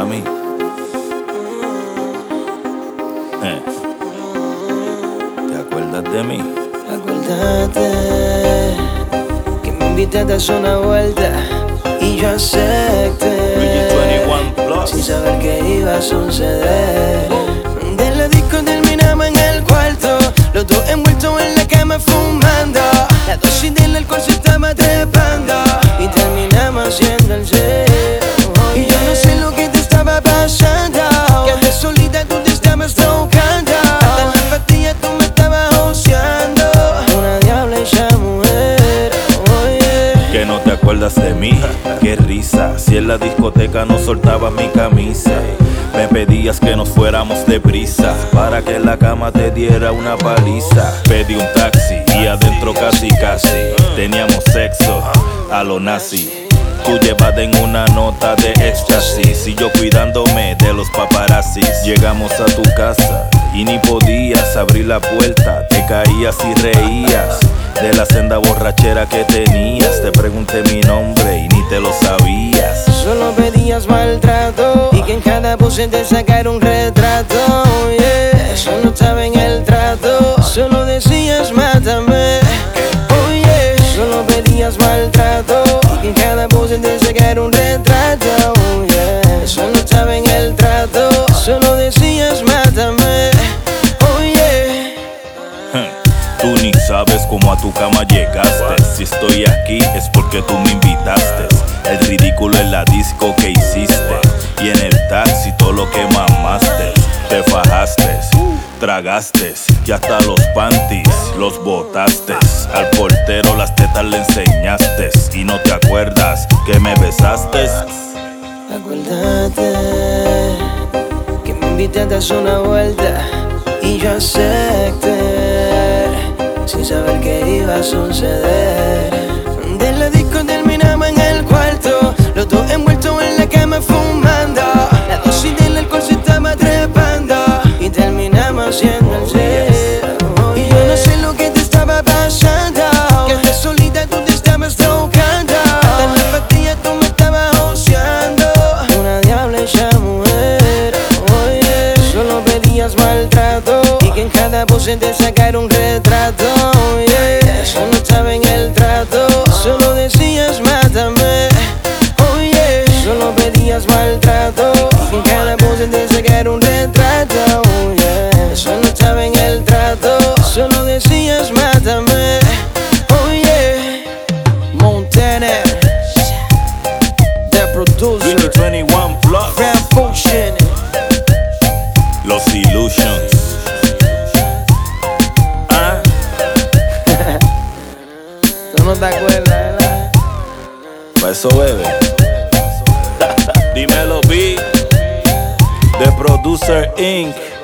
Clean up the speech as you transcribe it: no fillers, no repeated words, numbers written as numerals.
mí. ¿Te acuerdas de mí? Acuérdate que me invitaste a hacer una vuelta y yo acepté, 21 sin saber qué iba a suceder. De la disco terminamos en el cuarto, los dos envueltos en la cama fumando. La dosis del alcohol se estaba trepando y terminamos haciendo el cero. Y yo no sé lo que te estaba pasando, que de solita tú te estabas tocando. Hasta la pastilla tú me estabas joseando, una diabla hecha mujer. Oye, Que no te acuerdas de mí, qué risa. Si en la discoteca no soltaba mi camisa, me pedías que nos fuéramos deprisa para que la cama te diera una paliza. Pedí un taxi y adentro casi teníamos sexo a lo nazi. Tú llevada en una nota de éxtasis y yo cuidándome de los paparazzis. Llegamos a tu casa y ni podías abrir la puerta. Te caías y reías de la senda borrachera que tenías. Te pregunté mi nombre y ni te lo sabías. solo pedías maltrato y que en cada pose te sacara un retrato. Yeah. Eso no estaba en el trato, solo decías mátame. Oh yeah. Solo pedías maltrato y que en cada pose te sacara un retrato. Oh yeah. Eso no estaba en el trato, solo decías mátame. Oh yeah. Tú ni sabes cómo a tu cama llegaste. Si estoy aquí es porque tú me invitaste. El ridículo en la disco que hiciste y en el taxi todo lo que mamaste. Te fajaste, tragaste y hasta los panties los botaste. Al portero las tetas le enseñaste y no te acuerdas que me besaste. Acuérdate que me invitaste a hacer una vuelta y yo acepté, sin saber qué iba a suceder. De la disco terminamos en el cuarto, los dos envueltos en la cama fumando. La dosis del alcohol se estaba trepando y terminamos haciendo el cero. Y yo no sé lo que te estaba pasando, que de solita tú te estabas tocando. Hasta la pastilla tú me estabas joseando, una diabla hecha mujer. Oye, solo pedías maltrato y que en cada pose te sacara un retrato. Yeah. Eso no estaba en el trato, solo decías mátame. Oh yeah. Solo pedías maltrato y que en cada pose te sacara un retrato. Oh yeah. Eso no estaba en el trato, solo decías mátame. Oh yeah. Montana, the producer, 21 Plus, Grand Potion, Los Illusions. tú no te acuerdas, ¿verdad? Pa' eso bebe. Dímelo, B. The Producer Inc.